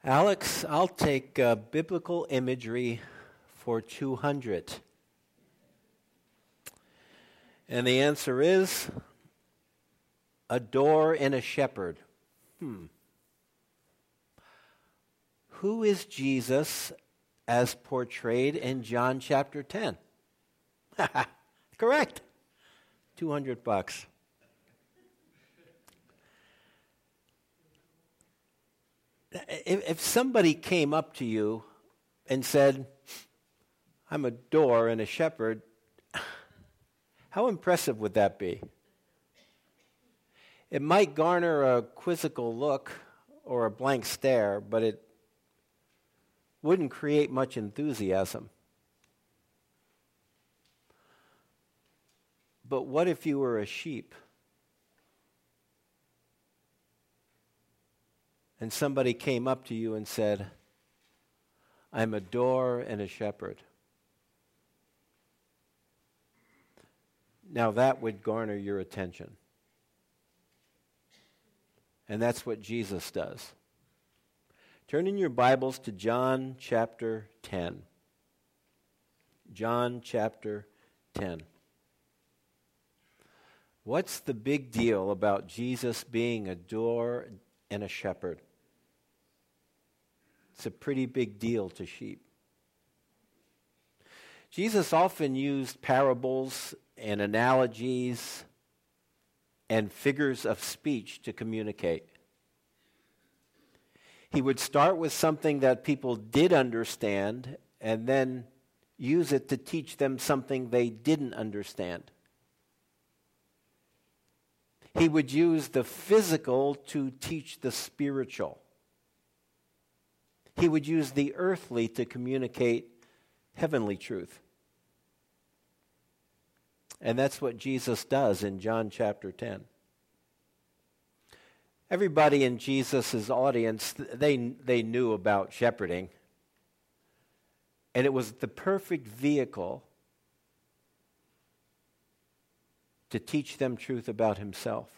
Alex, I'll take biblical imagery for 200. And the answer is a door and a shepherd. Who is Jesus as portrayed in John chapter 10? Correct. $200. If somebody came up to you and said, I'm a door and a shepherd, how impressive would that be? It might garner a quizzical look or a blank stare, but it wouldn't create much enthusiasm. But what if you were a sheep? And somebody came up to you and said, I'm a door and a shepherd. Now that would garner your attention. And that's what Jesus does. Turn in your Bibles to John chapter 10. John chapter 10. What's the big deal about Jesus being a door and a shepherd? It's a pretty big deal to sheep. Jesus often used parables and analogies and figures of speech to communicate. He would start with something that people did understand and then use it to teach them something they didn't understand. He would use the physical to teach the spiritual. He would use the earthly to communicate heavenly truth. And that's what Jesus does in John chapter 10. Everybody in Jesus' audience, they knew about shepherding. And it was the perfect vehicle to teach them truth about himself.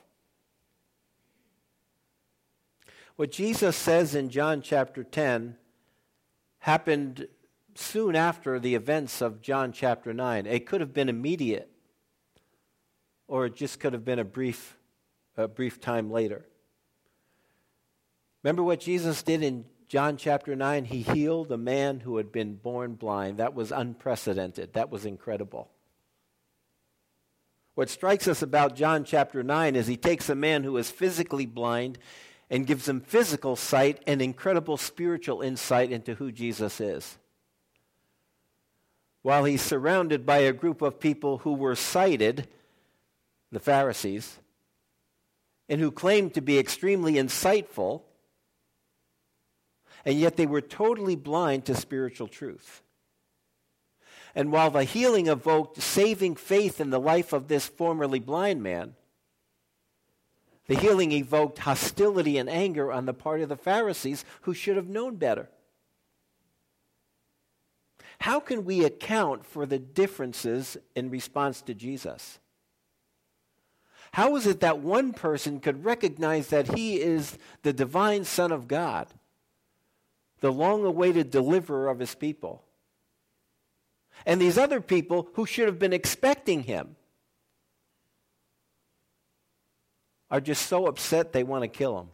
What Jesus says in John chapter 10 happened soon after the events of John chapter 9. It could have been immediate, or it just could have been a brief time later. Remember what Jesus did in John chapter 9? He healed a man who had been born blind. That was unprecedented. That was incredible. What strikes us about John chapter 9 is he takes a man who is physically blind and gives him physical sight and incredible spiritual insight into who Jesus is. While he's surrounded by a group of people who were sighted, the Pharisees, and who claimed to be extremely insightful, and yet they were totally blind to spiritual truth. And while the healing evoked saving faith in the life of this formerly blind man, the healing evoked hostility and anger on the part of the Pharisees who should have known better. How can we account for the differences in response to Jesus? How is it that one person could recognize that he is the divine Son of God, the long-awaited deliverer of his people, and these other people who should have been expecting him are just so upset they want to kill him?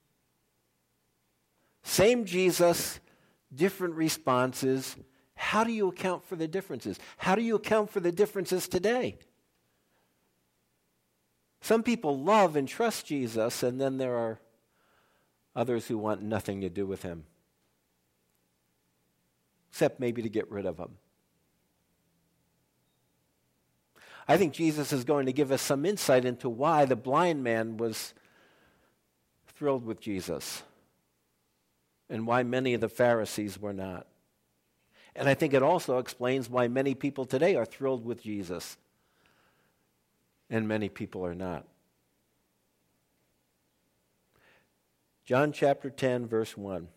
Same Jesus, different responses. How do you account for the differences? How do you account for the differences today? Some people love and trust Jesus, and then there are others who want nothing to do with him, except maybe to get rid of him. I think Jesus is going to give us some insight into why the blind man was thrilled with Jesus and why many of the Pharisees were not. And I think it also explains why many people today are thrilled with Jesus and many people are not. John chapter 10, verse 1.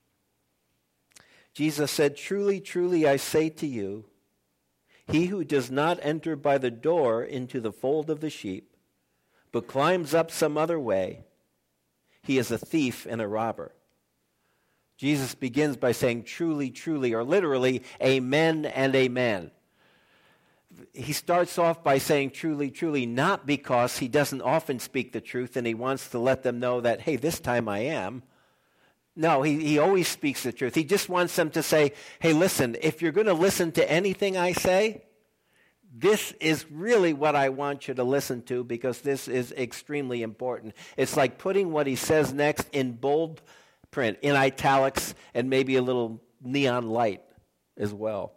Jesus said, "Truly, truly, I say to you, he who does not enter by the door into the fold of the sheep, but climbs up some other way, he is a thief and a robber. Jesus begins by saying truly, truly, or literally, amen and amen. He starts off by saying truly, truly, not because he doesn't often speak the truth and he wants to let them know that, hey, this time I am. No, he always speaks the truth. He just wants them to say, hey, listen, if you're going to listen to anything I say, this is really what I want you to listen to because this is extremely important. It's like putting what he says next in bold print, in italics, and maybe a little neon light as well.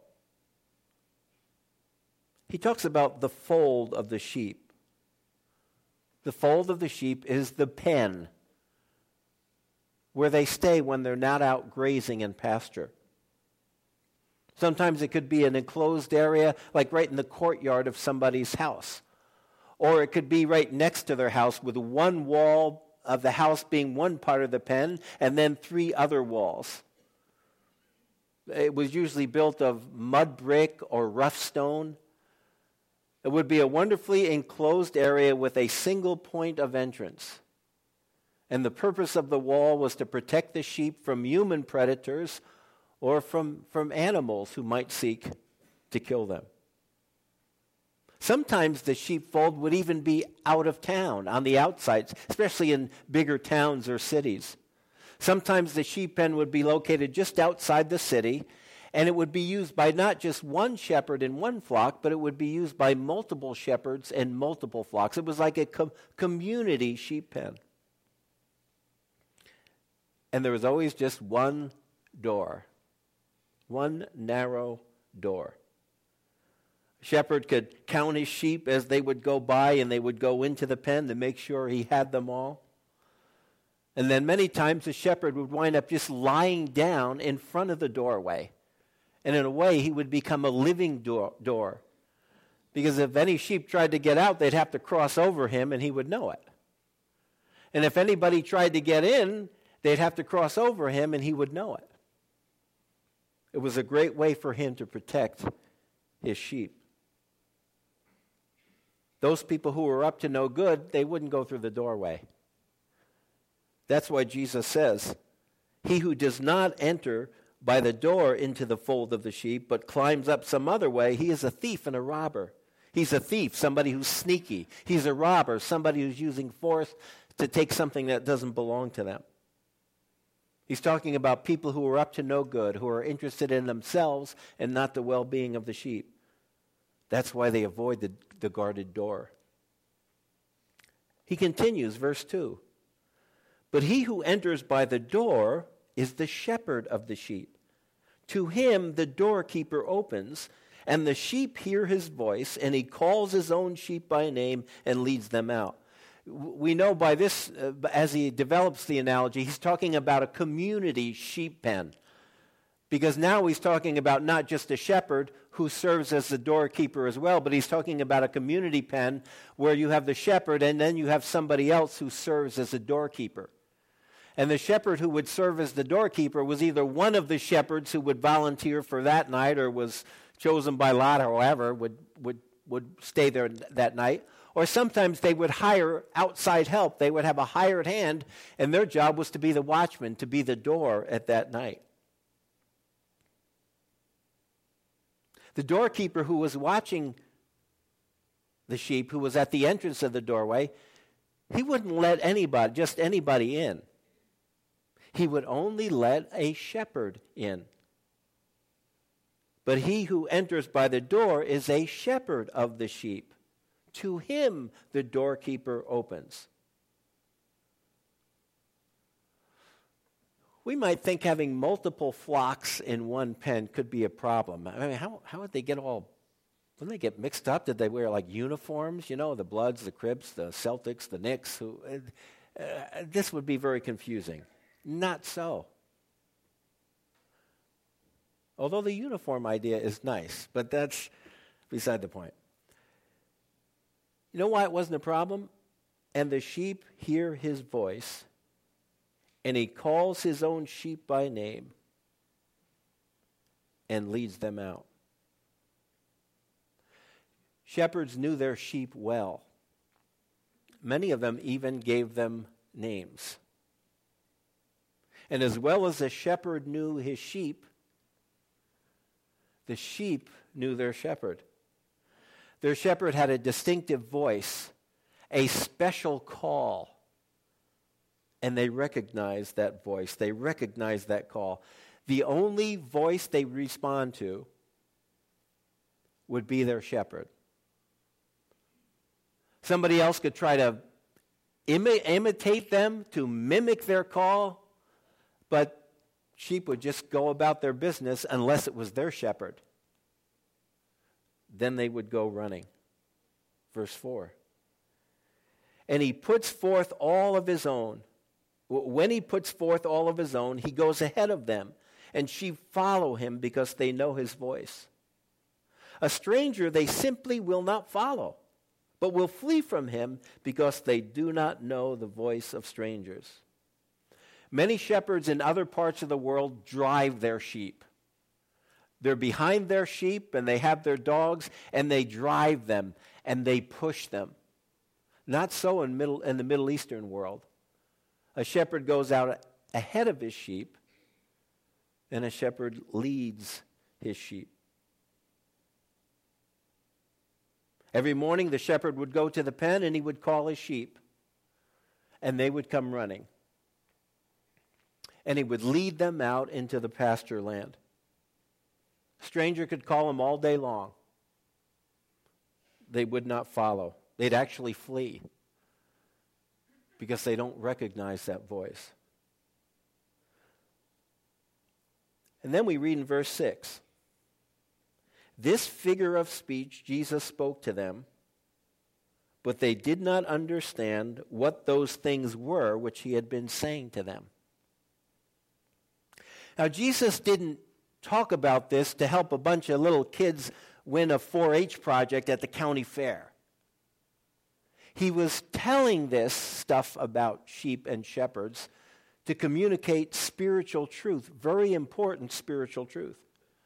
He talks about the fold of the sheep. The fold of the sheep is the pen where they stay when they're not out grazing in pasture. Sometimes it could be an enclosed area, like right in the courtyard of somebody's house. Or it could be right next to their house with one wall of the house being one part of the pen and then 3 other walls. It was usually built of mud brick or rough stone. It would be a wonderfully enclosed area with a single point of entrance. And the purpose of the wall was to protect the sheep from human predators or from animals who might seek to kill them. Sometimes the sheepfold would even be out of town, on the outsides, especially in bigger towns or cities. Sometimes the sheep pen would be located just outside the city, and it would be used by not just one shepherd in one flock, but it would be used by multiple shepherds and multiple flocks. It was like a community sheep pen. And there was always just one door, one narrow door. A shepherd could count his sheep as they would go by, and they would go into the pen to make sure he had them all. And then many times the shepherd would wind up just lying down in front of the doorway. And in a way, he would become a living door. Because if any sheep tried to get out, they'd have to cross over him, and he would know it. And if anybody tried to get in, they'd have to cross over him, and he would know it. It was a great way for him to protect his sheep. Those people who were up to no good, they wouldn't go through the doorway. That's why Jesus says, he who does not enter by the door into the fold of the sheep, but climbs up some other way, he is a thief and a robber. He's a thief, somebody who's sneaky. He's a robber, somebody who's using force to take something that doesn't belong to them. He's talking about people who are up to no good, who are interested in themselves and not the well-being of the sheep. That's why they avoid the guarded door. He continues, verse 2. But he who enters by the door is the shepherd of the sheep. To him the doorkeeper opens, and the sheep hear his voice, and he calls his own sheep by name and leads them out. We know by this, as he develops the analogy, he's talking about a community sheep pen. Because now he's talking about not just a shepherd who serves as the doorkeeper as well, but he's talking about a community pen where you have the shepherd and then you have somebody else who serves as a doorkeeper. And the shepherd who would serve as the doorkeeper was either one of the shepherds who would volunteer for that night or was chosen by lot or however would stay there that night. Or sometimes they would hire outside help. They would have a hired hand, and their job was to be the watchman, to be the door at that night. The doorkeeper who was watching the sheep, who was at the entrance of the doorway, he wouldn't let anybody in. He would only let a shepherd in. But he who enters by the door is a shepherd of the sheep. To him the doorkeeper opens. We might think having multiple flocks in one pen could be a problem. I mean, how would they get all, wouldn't they get mixed up? Did they wear like uniforms? You know, the Bloods, the Crips, the Celtics, the Knicks. This would be very confusing. Not so. Although the uniform idea is nice, but that's beside the point. You know why it wasn't a problem? And the sheep hear his voice, and he calls his own sheep by name and leads them out. Shepherds knew their sheep well. Many of them even gave them names. And as well as the shepherd knew his sheep, the sheep knew their shepherd. Their shepherd had a distinctive voice, a special call. And they recognized that voice. They recognized that call. The only voice they respond to would be their shepherd. Somebody else could try to imitate them, to mimic their call, but sheep would just go about their business unless it was their shepherd. Then they would go running. Verse 4. And he puts forth all of his own. When he puts forth all of his own, he goes ahead of them, and sheep follow him because they know his voice. A stranger they simply will not follow, but will flee from him because they do not know the voice of strangers. Many shepherds in other parts of the world drive their sheep. They're behind their sheep, and they have their dogs, and they drive them, and they push them. Not so in the Middle Eastern world. A shepherd goes out ahead of his sheep, and a shepherd leads his sheep. Every morning the shepherd would go to the pen and he would call his sheep, and they would come running. And he would lead them out into the pasture land. A stranger could call them all day long. They would not follow. They'd actually flee because they don't recognize that voice. And then we read in verse 6. This figure of speech Jesus spoke to them, but they did not understand what those things were which he had been saying to them. Now, Jesus didn't talk about this to help a bunch of little kids win a 4-H project at the county fair. He was telling this stuff about sheep and shepherds to communicate spiritual truth, very important spiritual truth.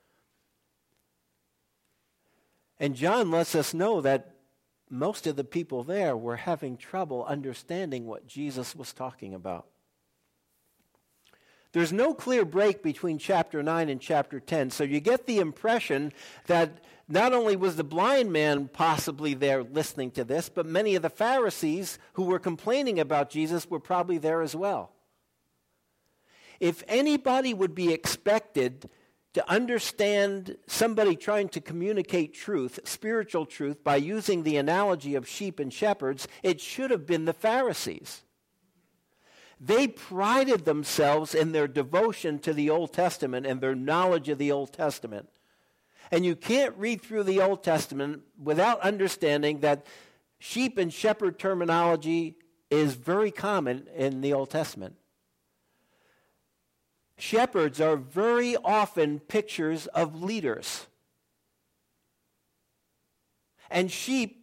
And John lets us know that most of the people there were having trouble understanding what Jesus was talking about. There's no clear break between chapter 9 and chapter 10, so you get the impression that not only was the blind man possibly there listening to this, but many of the Pharisees who were complaining about Jesus were probably there as well. If anybody would be expected to understand somebody trying to communicate truth, spiritual truth, by using the analogy of sheep and shepherds, it should have been the Pharisees. They prided themselves in their devotion to the Old Testament and their knowledge of the Old Testament. And you can't read through the Old Testament without understanding that sheep and shepherd terminology is very common in the Old Testament. Shepherds are very often pictures of leaders. And sheep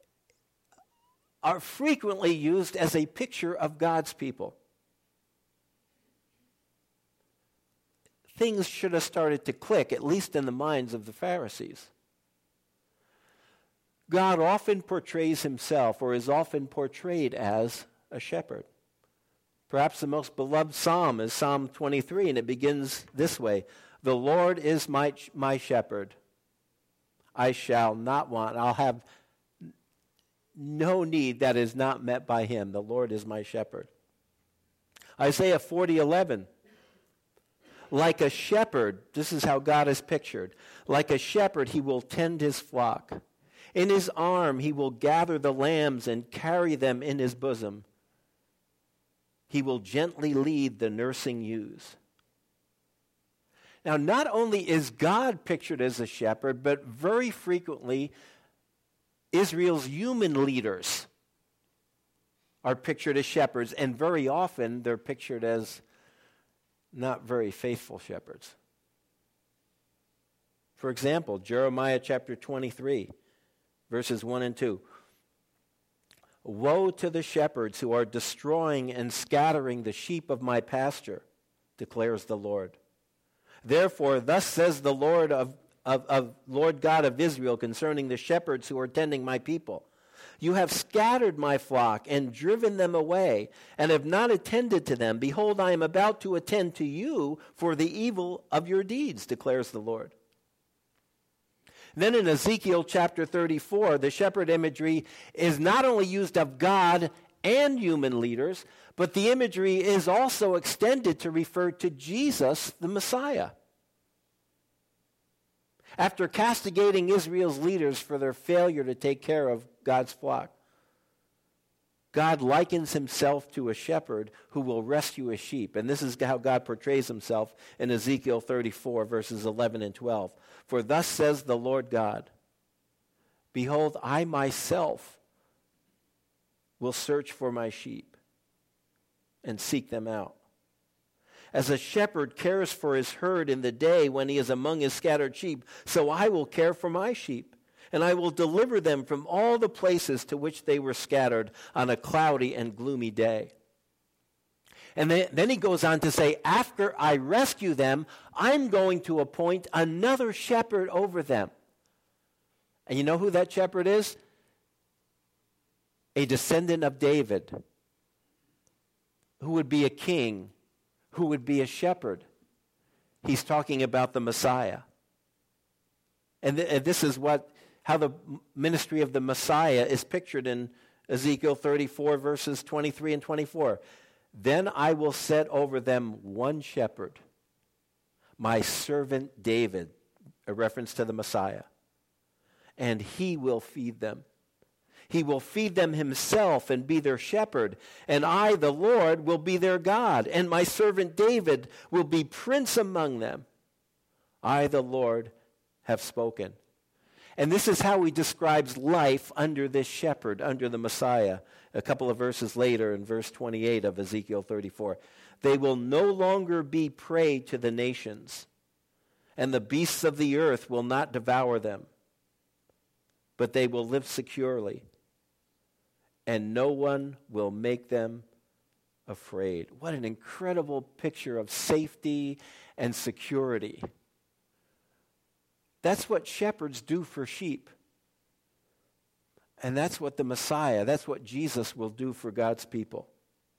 are frequently used as a picture of God's people. Things should have started to click, at least in the minds of the Pharisees. God often portrays himself, or is often portrayed as, a shepherd. Perhaps the most beloved psalm is Psalm 23, and it begins this way: "The Lord is my shepherd. I shall not want." I'll have no need that is not met by him. The Lord is my shepherd. Isaiah 40:11. Like a shepherd, this is how God is pictured. Like a shepherd, he will tend his flock. In his arm, he will gather the lambs and carry them in his bosom. He will gently lead the nursing ewes. Now, not only is God pictured as a shepherd, but very frequently Israel's human leaders are pictured as shepherds, and very often they're pictured as not very faithful shepherds. For example, Jeremiah chapter 23, verses 1 and 2. "Woe to the shepherds who are destroying and scattering the sheep of my pasture, declares the Lord. Therefore, thus says the Lord Lord God of Israel concerning the shepherds who are tending my people. You have scattered my flock and driven them away, and have not attended to them. Behold, I am about to attend to you for the evil of your deeds, declares the Lord. Then in Ezekiel chapter 34, the shepherd imagery is not only used of God and human leaders, but the imagery is also extended to refer to Jesus, the Messiah. After castigating Israel's leaders for their failure to take care of God's flock, God likens himself to a shepherd who will rescue a sheep. And this is how God portrays himself in Ezekiel 34, verses 11 and 12. For thus says the Lord God, behold, I myself will search for my sheep and seek them out. As a shepherd cares for his herd in the day when he is among his scattered sheep, so I will care for my sheep, and I will deliver them from all the places to which they were scattered on a cloudy and gloomy day. And then he goes on to say, after I rescue them, I'm going to appoint another shepherd over them. And you know who that shepherd is? A descendant of David, who would be a king, who would be a shepherd. He's talking about the Messiah. And this is how the ministry of the Messiah is pictured in Ezekiel 34, verses 23 and 24. Then I will set over them one shepherd, my servant David, a reference to the Messiah, and he will feed them. He will feed them himself and be their shepherd. And I, the Lord, will be their God. And my servant David will be prince among them. I, the Lord, have spoken. And this is how he describes life under this shepherd, under the Messiah. A couple of verses later in verse 28 of Ezekiel 34. They will no longer be prey to the nations, and the beasts of the earth will not devour them, but they will live securely, and no one will make them afraid. What an incredible picture of safety and security. That's what shepherds do for sheep. And that's what the Messiah, that's what Jesus will do for God's people.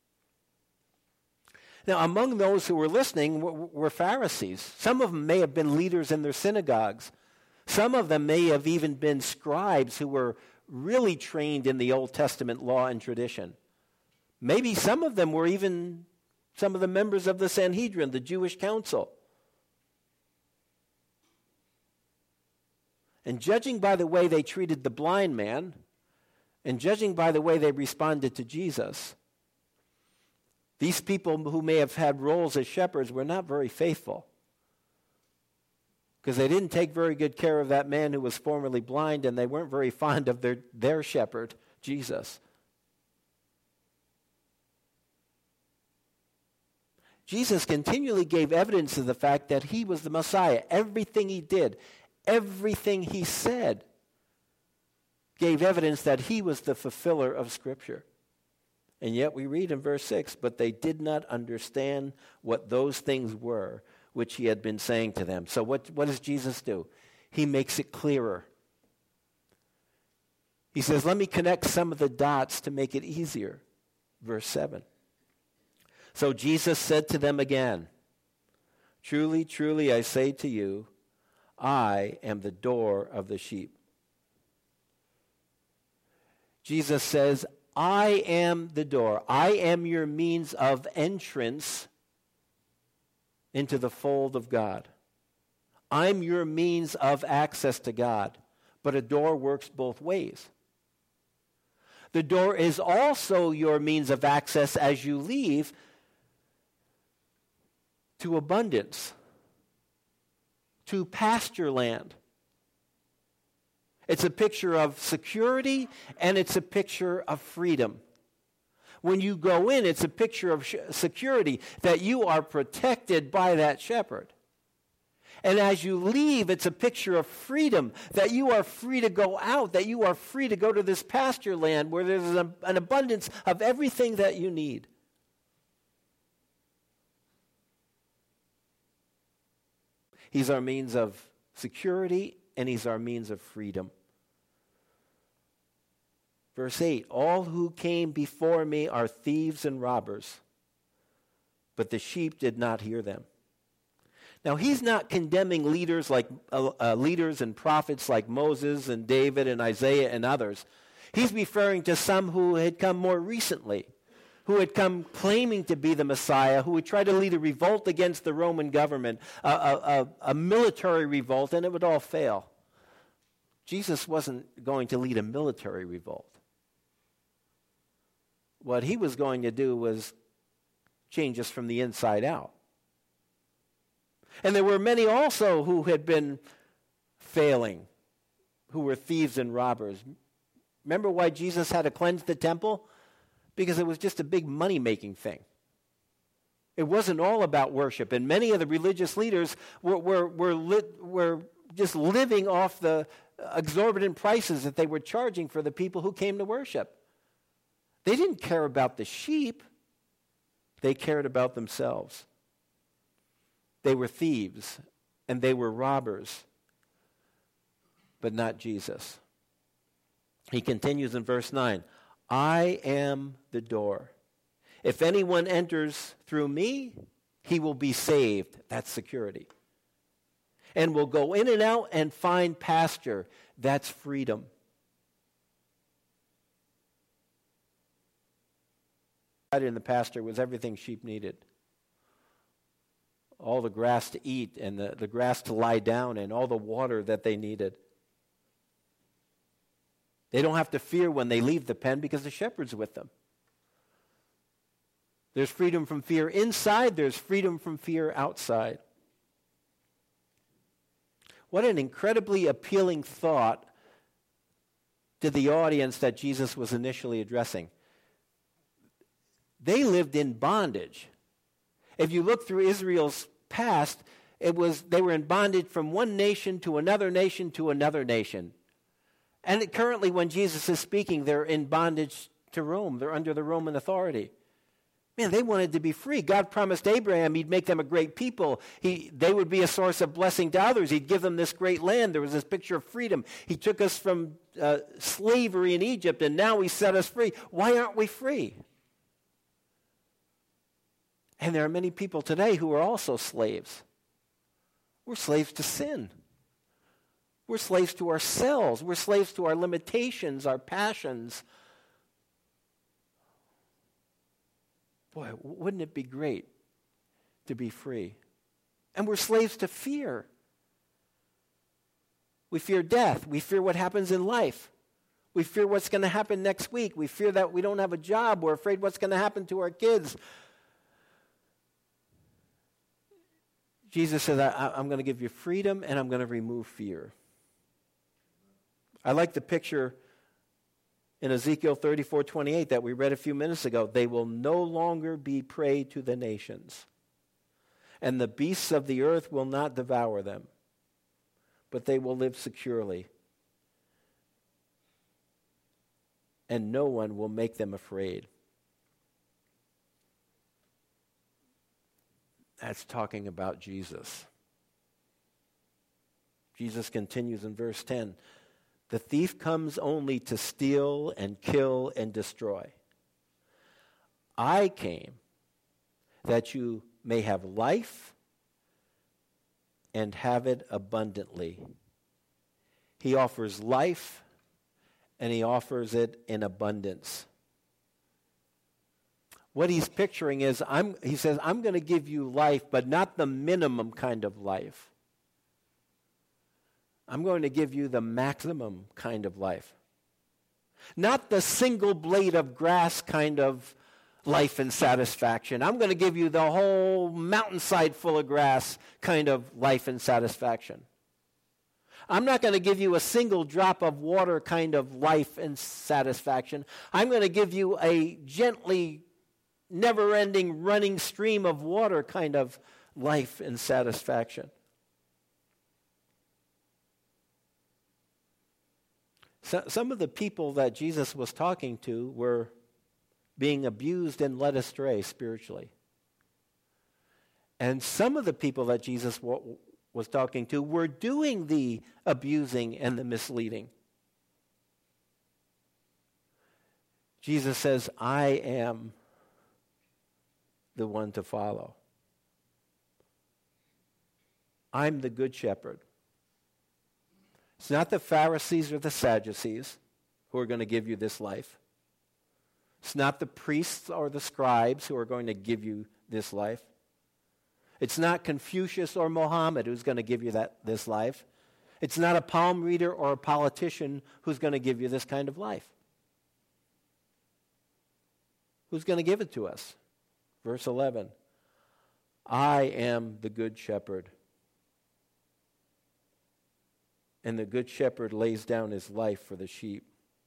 Now, among those who were listening were Pharisees. Some of them may have been leaders in their synagogues. Some of them may have even been scribes who were really trained in the Old Testament law and tradition. Maybe some of them were even some of the members of the Sanhedrin, the Jewish council. And judging by the way they treated the blind man, and judging by the way they responded to Jesus, these people who may have had roles as shepherds were not very faithful, because they didn't take very good care of that man who was formerly blind, and they weren't very fond of their shepherd, Jesus. Jesus continually gave evidence of the fact that he was the Messiah. Everything he did, everything he said, gave evidence that he was the fulfiller of Scripture. And yet we read in verse 6, but they did not understand what those things were which he had been saying to them. So what does Jesus do? He makes it clearer. He says, let me connect some of the dots to make it easier. Verse 7. So Jesus said to them again, truly, truly, I say to you, I am the door of the sheep. Jesus says, I am the door. I am your means of entrance into the fold of God. I'm your means of access to God. But a door works both ways. The door is also your means of access as you leave to abundance, to pasture land. It's a picture of security, and it's a picture of freedom. When you go in, it's a picture of security, that you are protected by that shepherd. And as you leave, it's a picture of freedom, that you are free to go out, that you are free to go to this pasture land where there's an abundance of everything that you need. He's our means of security, and he's our means of freedom. Verse 8, all who came before me are thieves and robbers, but the sheep did not hear them. Now, he's not condemning leaders and prophets like Moses and David and Isaiah and others. He's referring to some who had come more recently, who had come claiming to be the Messiah, who would try to lead a revolt against the Roman government, a military revolt, and it would all fail. Jesus wasn't going to lead a military revolt. What he was going to do was change us from the inside out. And there were many also who had been failing, who were thieves and robbers. Remember why Jesus had to cleanse the temple? Because it was just a big money-making thing. It wasn't all about worship. And many of the religious leaders were just living off the exorbitant prices that they were charging for the people who came to worship. They didn't care about the sheep. They cared about themselves. They were thieves and they were robbers, but not Jesus. He continues in verse 9, I am the door. If anyone enters through me, he will be saved. That's security. And will go in and out and find pasture. That's freedom. In the pasture was everything sheep needed. All the grass to eat and the grass to lie down and all the water that they needed. They don't have to fear when they leave the pen because the shepherd's with them. There's freedom from fear inside. There's freedom from fear outside. What an incredibly appealing thought to the audience that Jesus was initially addressing. They lived in bondage. If you look through Israel's past, they were in bondage from one nation to another nation to another nation. And currently when Jesus is speaking, they're in bondage to Rome. They're under the Roman authority. Man, they wanted to be free. God promised Abraham he'd make them a great people. They would be a source of blessing to others. He'd give them this great land. There was this picture of freedom. He took us from slavery in Egypt, and now he set us free. Why aren't we free? And there are many people today who are also slaves. We're slaves to sin. We're slaves to ourselves. We're slaves to our limitations, our passions. Boy, wouldn't it be great to be free? And we're slaves to fear. We fear death. We fear what happens in life. We fear what's going to happen next week. We fear that we don't have a job. We're afraid what's going to happen to our kids. Jesus says, I'm going to give you freedom and I'm going to remove fear. I like the picture in Ezekiel 34:28 that we read a few minutes ago. They will no longer be prey to the nations, and the beasts of the earth will not devour them, but they will live securely, and no one will make them afraid. That's talking about Jesus. Jesus continues in verse 10. The thief comes only to steal and kill and destroy. I came that you may have life and have it abundantly. He offers life and he offers it in abundance. What he's picturing is, he says, I'm going to give you life, but not the minimum kind of life. I'm going to give you the maximum kind of life. Not the single blade of grass kind of life and satisfaction. I'm going to give you the whole mountainside full of grass kind of life and satisfaction. I'm not going to give you a single drop of water kind of life and satisfaction. I'm going to give you a gently never-ending running stream of water kind of life and satisfaction. So, some of the people that Jesus was talking to were being abused and led astray spiritually. And some of the people that Jesus was talking to were doing the abusing and the misleading. Jesus says, I am the one to follow. I'm the good shepherd. It's not the Pharisees or the Sadducees who are going to give you this life. It's not the priests or the scribes who are going to give you this life. It's not Confucius or Mohammed who's going to give you this life. It's not a palm reader or a politician who's going to give you this kind of life. Who's going to give it to us? Verse 11. I am the good shepherd. And the good shepherd lays down his life for the sheep.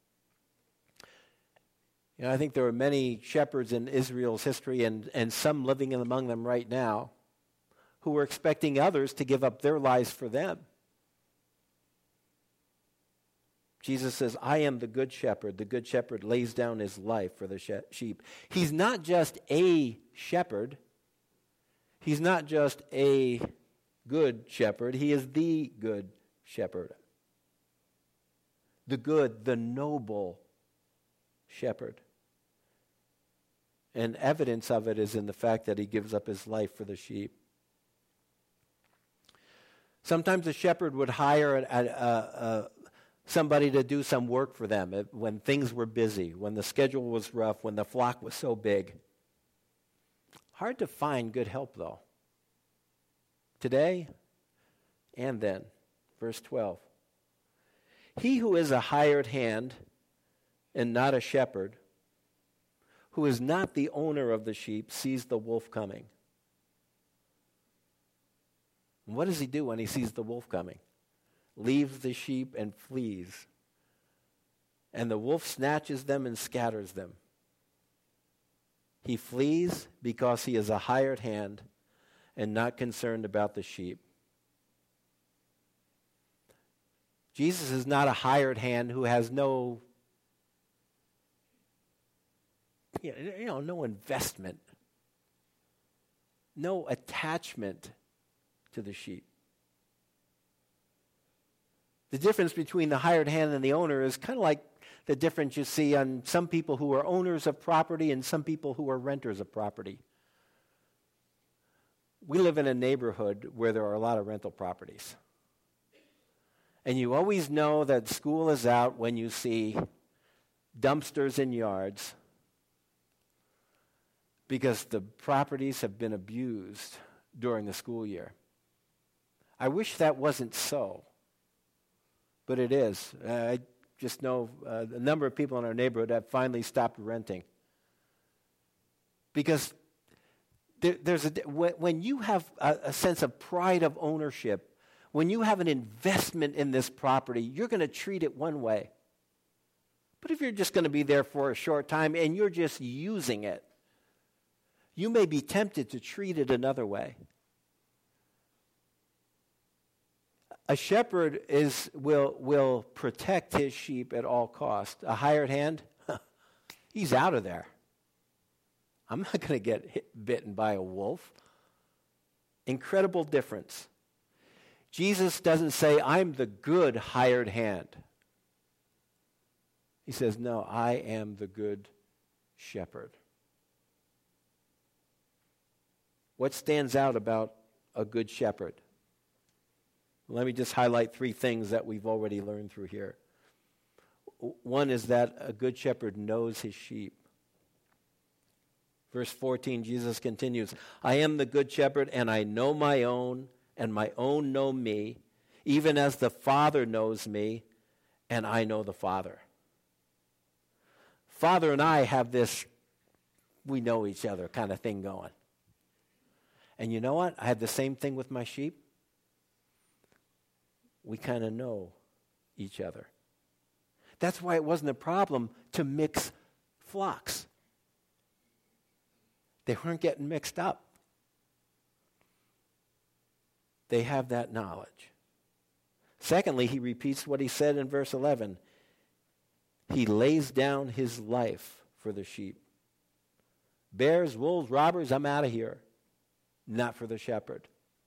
You know, I think there are many shepherds in Israel's history and some living among them right now who were expecting others to give up their lives for them. Jesus says, I am the good shepherd. The good shepherd lays down his life for the sheep. He's not just a shepherd. He's not just a good shepherd. He is the good shepherd. The good, the noble shepherd. And evidence of it is in the fact that he gives up his life for the sheep. Sometimes a shepherd would hire somebody to do some work for them when things were busy, when the schedule was rough, when the flock was so big. Hard to find good help, though. Today and then. Verse 12. He who is a hired hand and not a shepherd, who is not the owner of the sheep, sees the wolf coming. And what does he do when he sees the wolf coming? Leaves the sheep and flees. And the wolf snatches them and scatters them. He flees because he is a hired hand and not concerned about the sheep. Jesus is not a hired hand who has no investment, no attachment to the sheep. The difference between the hired hand and the owner is kind of like the difference you see on some people who are owners of property and some people who are renters of property. We live in a neighborhood where there are a lot of rental properties. And you always know that school is out when you see dumpsters in yards because the properties have been abused during the school year. I wish that wasn't so, but it is. I just know a number of people in our neighborhood have finally stopped renting. Because when you have a sense of pride of ownership, when you have an investment in this property, you're going to treat it one way. But if you're just going to be there for a short time and you're just using it, you may be tempted to treat it another way. A shepherd will protect his sheep at all costs. A hired hand, he's out of there. I'm not going to get bitten by a wolf. Incredible difference. Jesus doesn't say, I'm the good hired hand. He says, no, I am the good shepherd. What stands out about a good shepherd? Let me just highlight three things that we've already learned through here. One is that a good shepherd knows his sheep. Verse 14, Jesus continues, I am the good shepherd, and I know my own, and my own know me, even as the Father knows me, and I know the Father. Father and I have this, we know each other kind of thing going. And you know what? I have the same thing with my sheep. We kind of know each other. That's why it wasn't a problem to mix flocks. They weren't getting mixed up. They have that knowledge. Secondly, he repeats what he said in verse 11. He lays down his life for the sheep. Bears, wolves, robbers, I'm out of here. Not for the shepherd.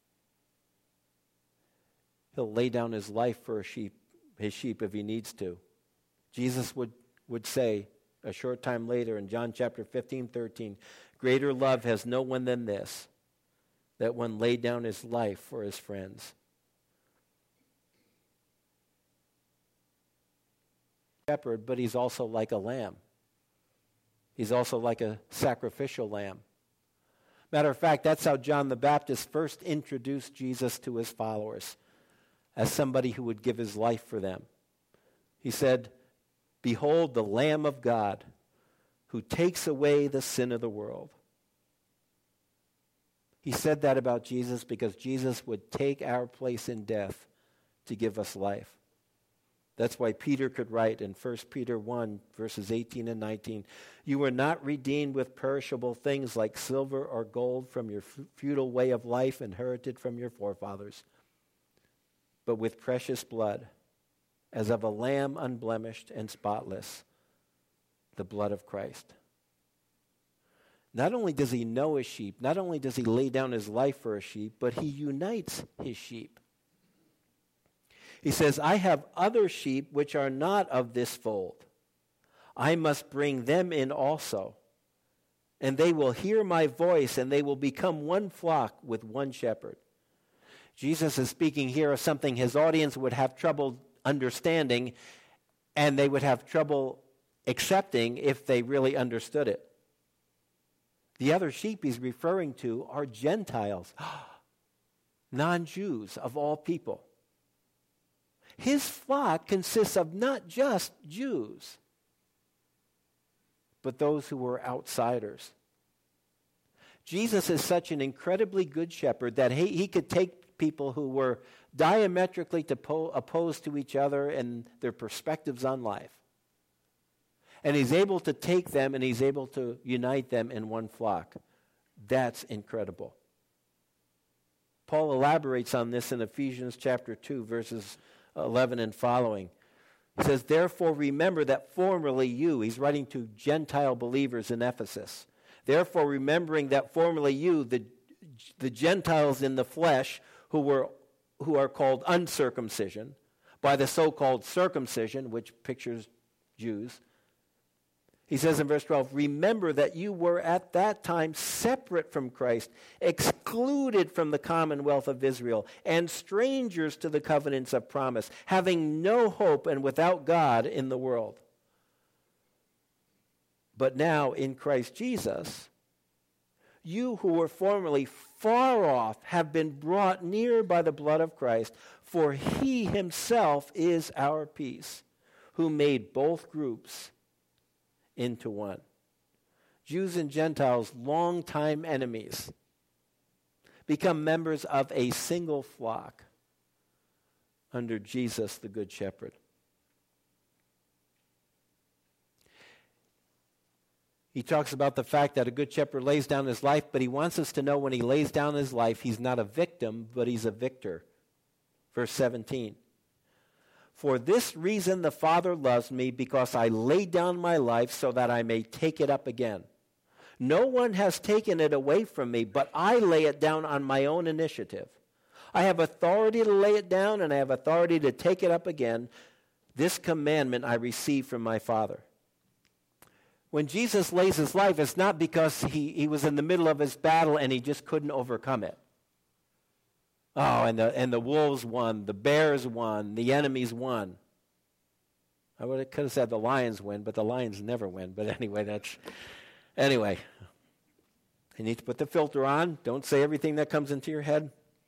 He'll lay down his life for his sheep if he needs to. Jesus would say, a short time later in John chapter 15:13, greater love has no one than this, that one laid down his life for his friends. Shepherd, but he's also like a lamb. He's also like a sacrificial lamb. Matter of fact, that's how John the Baptist first introduced Jesus to his followers, as somebody who would give his life for them. He said, "Behold the Lamb of God, who takes away the sin of the world." He said that about Jesus because Jesus would take our place in death to give us life. That's why Peter could write in 1 Peter 1, verses 18 and 19, "You were not redeemed with perishable things like silver or gold from your futile way of life inherited from your forefathers, but with precious blood, as of a lamb unblemished and spotless, the blood of Christ." Not only does he know his sheep, not only does he lay down his life for a sheep, but he unites his sheep. He says, "I have other sheep which are not of this fold. I must bring them in also. And they will hear my voice, and they will become one flock with one shepherd." Jesus is speaking here of something his audience would have trouble understanding, and they would have trouble accepting if they really understood it. The other sheep he's referring to are Gentiles, non-Jews of all people. His flock consists of not just Jews, but those who were outsiders. Jesus is such an incredibly good shepherd that he could take people who were diametrically opposed to each other and their perspectives on life, and he's able to take them and he's able to unite them in one flock. That's incredible. Paul elaborates on this in Ephesians chapter 2, verses 11 and following. He says, "Therefore remember that formerly you," he's writing to Gentile believers in Ephesus, "therefore remembering that formerly you, the Gentiles in the flesh, who are called uncircumcision, by the so-called circumcision," which pictures Jews. He says in verse 12, "Remember that you were at that time separate from Christ, excluded from the commonwealth of Israel, and strangers to the covenants of promise, having no hope and without God in the world. But now in Christ Jesus, you who were formerly far off have been brought near by the blood of Christ, for he himself is our peace, who made both groups into one." Jews and Gentiles, longtime enemies, become members of a single flock under Jesus, the Good Shepherd. He talks about the fact that a good shepherd lays down his life, but he wants us to know when he lays down his life, he's not a victim, but he's a victor. Verse 17. "For this reason the Father loves me, because I lay down my life so that I may take it up again. No one has taken it away from me, but I lay it down on my own initiative. I have authority to lay it down, and I have authority to take it up again. This commandment I received from my Father." When Jesus lays his life, it's not because he was in the middle of his battle and he just couldn't overcome it. Oh, and the wolves won, the bears won, the enemies won. I could have said the lions win, but the lions never win. But anyway, you need to put the filter on. Don't say everything that comes into your head.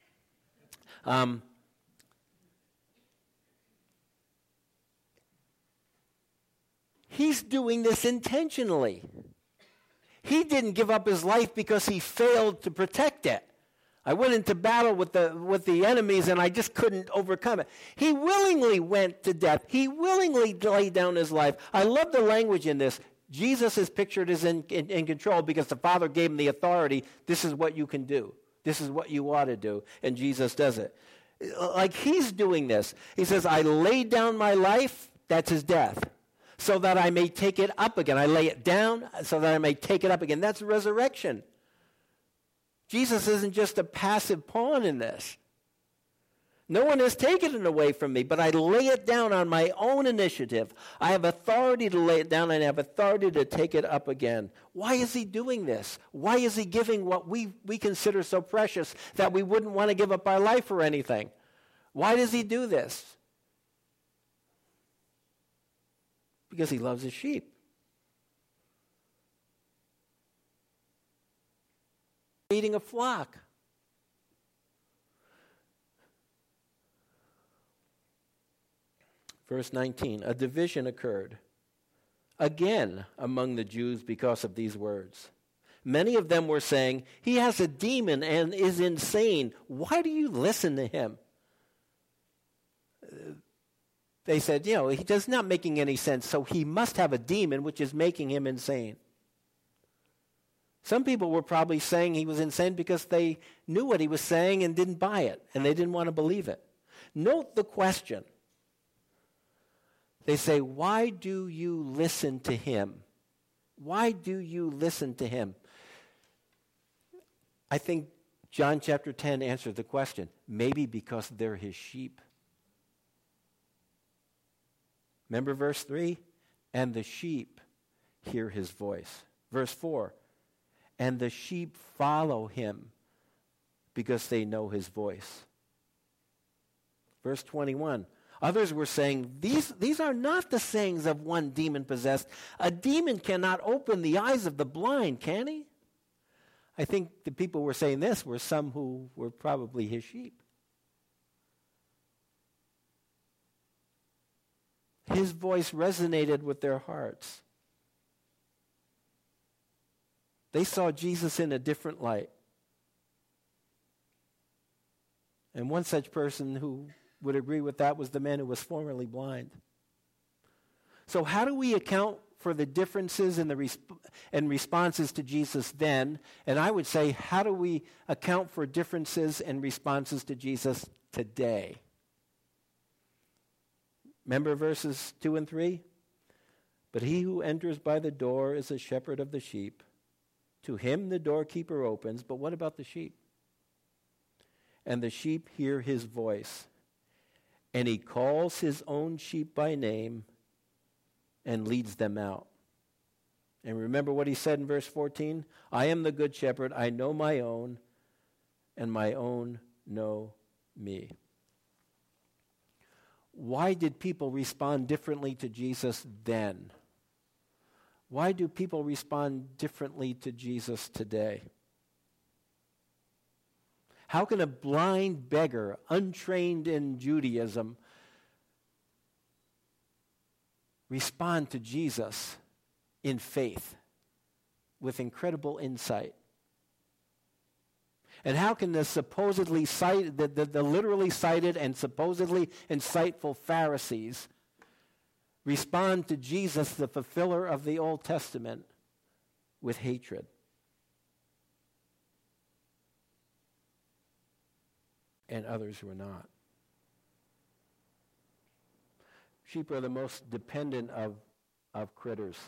He's doing this intentionally. He didn't give up his life because he failed to protect it. I went into battle with the enemies and I just couldn't overcome it. He willingly went to death. He willingly laid down his life. I love the language in this. Jesus is pictured as in control because the Father gave him the authority. This is what you can do. This is what you ought to do. And Jesus does it. Like he's doing this. He says, "I laid down my life," that's his death, "so that I may take it up again." I lay it down so that I may take it up again. That's resurrection. Jesus isn't just a passive pawn in this. No one has taken it away from me, but I lay it down on my own initiative. I have authority to lay it down and I have authority to take it up again. Why is he doing this? Why is he giving what we consider so precious that we wouldn't want to give up our life for anything? Why does he do this? Because he loves his sheep. Feeding a flock. Verse 19, a division occurred again among the Jews because of these words. Many of them were saying, he has a demon and is insane. Why do you listen to him? They said, he does not making any sense, so he must have a demon which is making him insane. Some people were probably saying he was insane because they knew what he was saying and didn't buy it, and they didn't want to believe it. Note the question. They say, why do you listen to him? Why do you listen to him? I think John chapter 10 answered the question. Maybe because they're his sheep. Remember verse 3? And the sheep hear his voice. Verse 4. And the sheep follow him because they know his voice. Verse 21. Others were saying, these are not the sayings of one demon-possessed. A demon cannot open the eyes of the blind, can he? I think the people who were saying this were some who were probably his sheep. His voice resonated with their hearts. They saw Jesus in a different light. And one such person who would agree with that was the man who was formerly blind. So how do we account for the differences in and responses to Jesus then? And I would say, how do we account for differences and responses to Jesus today? Remember verses 2 and 3? But he who enters by the door is a shepherd of the sheep. To him the doorkeeper opens. But what about the sheep? And the sheep hear his voice. And he calls his own sheep by name and leads them out. And remember what he said in verse 14? I am the good shepherd. I know my own, and my own know me. Why did people respond differently to Jesus then? Why do people respond differently to Jesus today? How can a blind beggar, untrained in Judaism, respond to Jesus in faith with incredible insight? And how can the literally cited and supposedly insightful Pharisees respond to Jesus, the fulfiller of the Old Testament, with hatred? And others were not. Sheep are the most dependent of critters.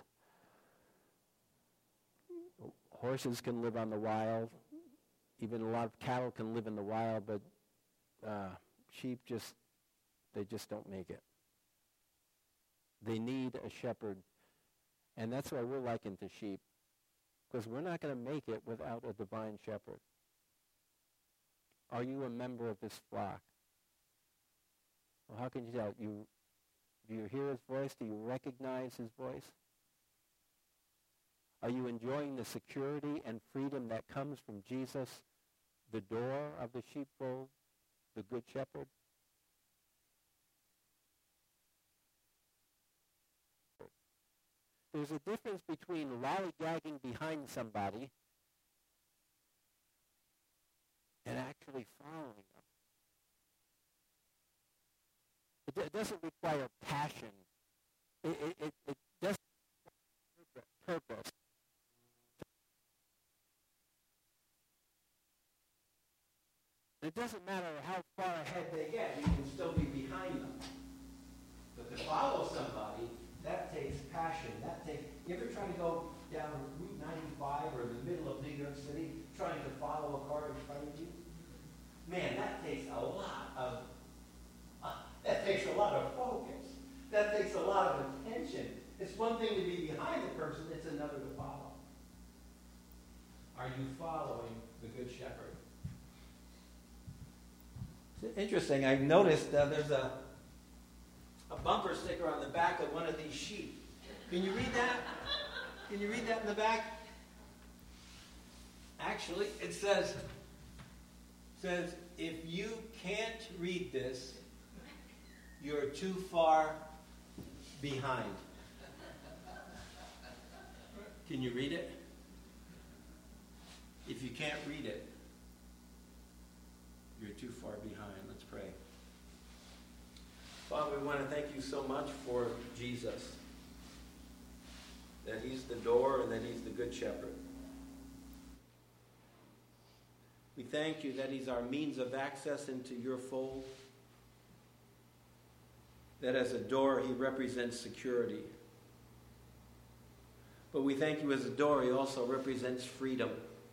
Horses can live on the wild. Even a lot of cattle can live in the wild, but sheep just don't make it. They need a shepherd. And that's why we're likened to sheep, because we're not going to make it without a divine shepherd. Are you a member of this flock? Well, how can you tell? Do you hear his voice? Do you recognize his voice? Are you enjoying the security and freedom that comes from Jesus, the door of the sheepfold, the good shepherd? There's a difference between lollygagging behind somebody and actually following them. It doesn't require passion. It doesn't require purpose. It doesn't matter how far ahead they get, you can still be behind them. But to follow somebody, that takes passion. You ever try to go down Route 95 or the middle of New York City trying to follow a car in front of you? Man, that takes a lot of one thing to be behind the person, it's another to follow. Are you following the Good Shepherd? It's interesting. I've noticed there's a bumper sticker on the back of one of these sheep. Can you read that? Can you read that in the back? Actually, it says, if you can't read this, you're too far behind. Can you read it? If you can't read it, you're too far behind. Let's pray. Father, we want to thank you so much for Jesus. That he's the door and that he's the Good Shepherd. We thank you that he's our means of access into your fold. That as a door, he represents security. But we thank you as a door, he also represents freedom.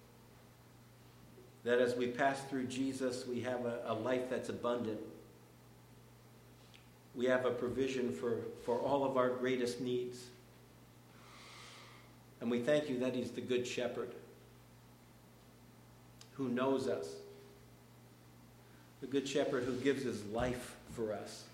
That as we pass through Jesus, we have a life that's abundant. We have a provision for all of our greatest needs. And we thank you that he's the Good Shepherd who knows us. The Good Shepherd who gives his life for us.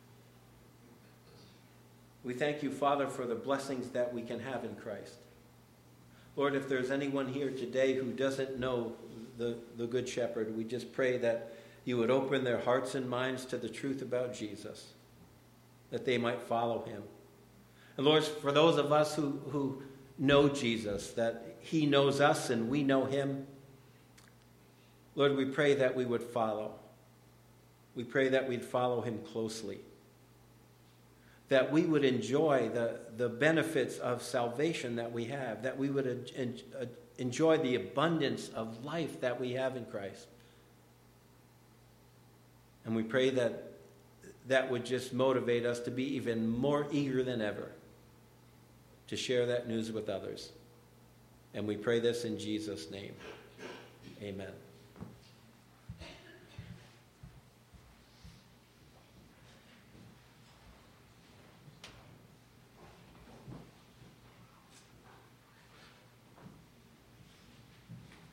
We thank you, Father, for the blessings that we can have in Christ. Lord, if there's anyone here today who doesn't know the Good Shepherd, we just pray that you would open their hearts and minds to the truth about Jesus, that they might follow him. And Lord, for those of us who know Jesus, that he knows us and we know him, Lord, we pray that we would follow. We pray that we'd follow him closely. That we would enjoy the benefits of salvation that we have. That we would enjoy the abundance of life that we have in Christ. And we pray that would just motivate us to be even more eager than ever to share that news with others. And we pray this in Jesus' name. Amen.